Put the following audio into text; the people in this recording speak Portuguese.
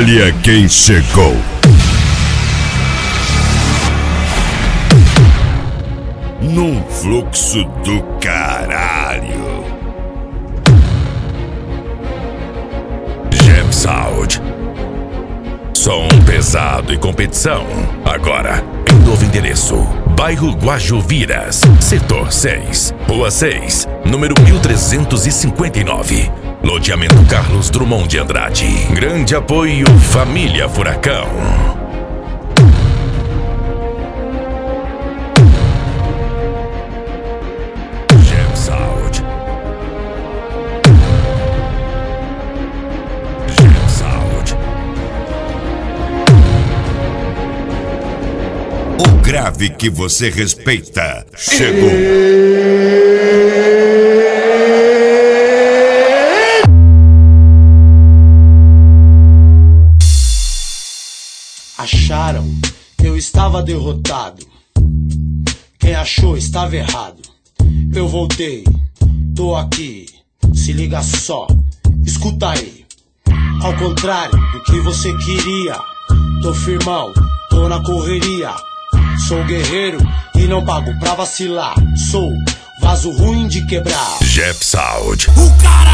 Olha quem chegou. Num fluxo do caralho. Jeff Sound. Som pesado e competição. Agora, em novo endereço. Bairro Guajoviras, Setor 6, Rua 6, número 1359. Loteamento Carlos Drummond de Andrade. Grande apoio Família Furacão. Jeff Sound. Jeff Sound. O grave que você respeita chegou. Acharam que eu estava derrotado. Quem achou estava errado. Eu voltei, tô aqui. Se liga só, escuta aí. Ao contrário do que você queria, tô firmão, tô na correria. Sou guerreiro e não pago pra vacilar. Sou vaso ruim de quebrar. Jeff Sound. O cara